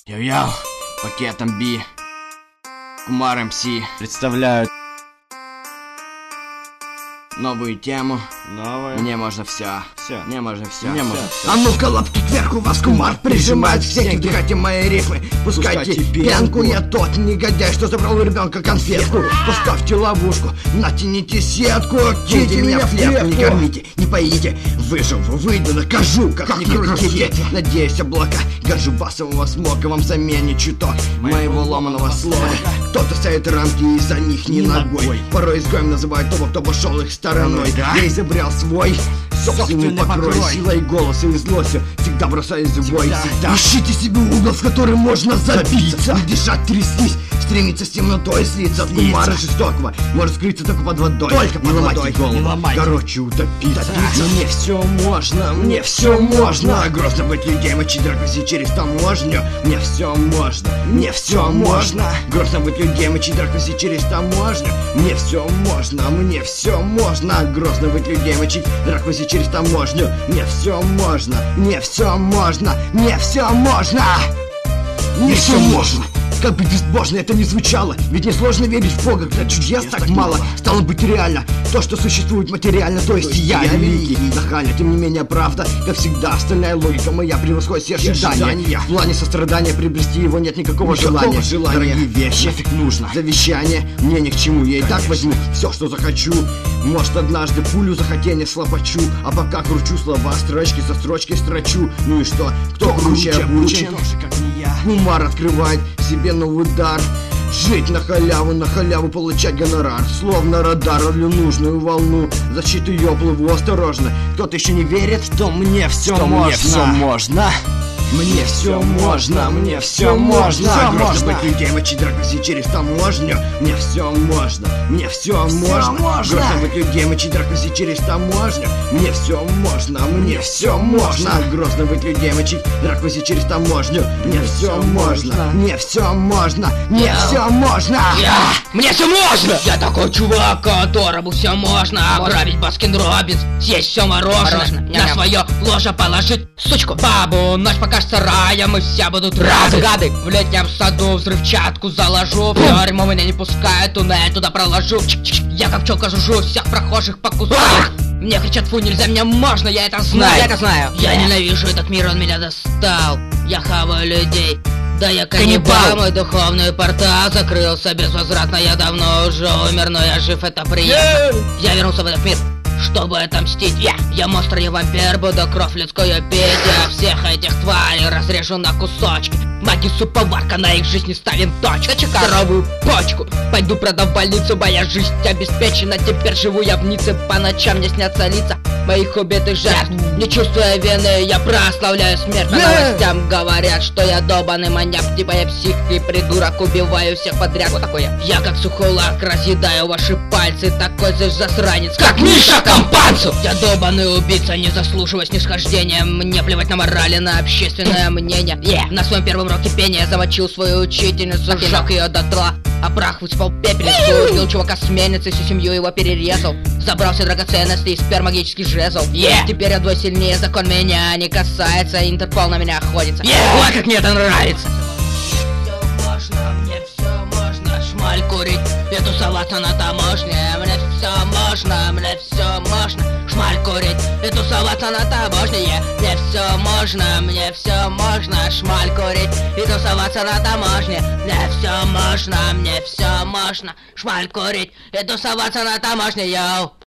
Йоу-йоу, пакетом Би, Кумар МС представляют новую тему. новое. Мне можно все. Мне можно все. Мне можно все. А ну-ка лапки кверху, вас Кумар прижимает всех, не вдыхайте мои рифмы. Пускайте пенку, я тот негодяй, что забрал у ребенка конфетку. Поставьте ловушку, натяните сетку, киньте меня в клетку. Не кормите, не поите, выживу, выйду, накажу, как ни крутите. Надеюсь, облака, гаджу басового смока вам заменит чуток моего ломаного слога. Кто-то ставит рамки и за них не ногой. Порой изгоем называют того, кто пошел их стороной. Я изобрел свой собственный покрой, силой голоса и злостью всегда бросаюсь в бой. Ищите себе угол, в который можно забиться, не дышать, трястись, стремиться с темнотой слиться. От Кумара жестокого может скрыться только под водой. Только под водой, голову, короче, утопиться. Мне все можно, мне все можно. Грозно быть людей, мочить дракоси через таможню. Мне все можно, мне все можно. Грозно быть людей, мочить дракоси через таможню. Мне все можно, мне все можно. Грозно быть людей, мочить дракоси через таможню. Мне все можно, мне все можно, мне все можно. Мне все можно. Как бы безбожно это ни звучало, ведь несложно верить в Бога, когда чудес так мало. Стало быть реально то, что существует материально, то есть я великий. Нахально, тем не менее правда, как всегда, остальная логика моя превосходит все ожидания. В плане сострадания приобрести его нет никакого желания. Дорогие вещи, нафиг нужно. Завещание мне ни к чему, я и так возьму все, что захочу. Может, однажды пулю захотения слопочу, а пока кручу слова, строчки за строчкой строчу. Ну и что, кто круче обучен? Кумар открывает себе новый дар. Жить на халяву получать гонорар. Словно радар, ловлю нужную волну, защиту ее плыву осторожно. Кто-то еще не верит, что мне все можно. Мне все можно, мне все можно. Грозно быть людей, мочить дракоси через таможню. Мне все можно, мне все можно. Грозно быть людей, мочить дракоси через таможню. Мне все можно, мне все можно. Грозно быть людей, мочить дракоси через таможню. Мне все можно, мне все можно, мне все можно. Мне все можно! Я такой чувак, которому все можно. Ограбить Баскин Роббинс, съесть все мороженое, на свое ложе положить сучку бабу. Ночь покажется раем, и все будут рады. Гады в летнем саду взрывчатку заложу. В тюрьму меня не пускают, туннель туда проложу. Я как пчелка жужжу, всех прохожих покусаю. Мне кричат: фу, нельзя, мне можно, я это знаю. Я ненавижу этот мир, он меня достал. Я хаваю людей. Да я каннибал, мой духовный портал закрылся безвозвратно. Я давно уже умер, но я жив, это приятно. Я вернулся в этот мир, чтобы отомстить. Я монстр, я вампир, буду кровь людскую пить. Я всех этих тварей разрежу на кусочки. Магису поварка, на их жизни ставим точку. Здоровую почку пойду продам в больницу. Моя жизнь обеспечена, теперь живу я в Ницце. По ночам мне снятся лица моих убитых жертв. Не чувствуя вины, я прославляю смерть. По новостям говорят, что я долбаный маньяк. Типа я псих и придурок, убиваю всех подряд. Вот такой я. Я как сухолак разъедаю ваши пальцы. Такой же засранец, как Миша Компанцу. Я долбаный убийца, не заслуживая снисхождения. Мне плевать на морали, на общественное мнение. На своем первом уроке пения я замочил свою учительницу, сжег ее дотла, а прах высыпал пепельницу. Убил чувака с мельницей, всю семью его перерезал. Забрал все драгоценности и спер магический жезл. Теперь я вдвое сильнее, закон меня не касается. Интерпол на меня охотится. Ой, как мне это нравится. Мне все можно, шмаль курить и тусоваться на таможне. Мне все можно, мне все можно, шмаль курить и тусоваться на таможне. Мне все можно, шмаль курить и тусоваться на таможне. Мне все можно, шмаль курить и тусоваться на таможне, йоу.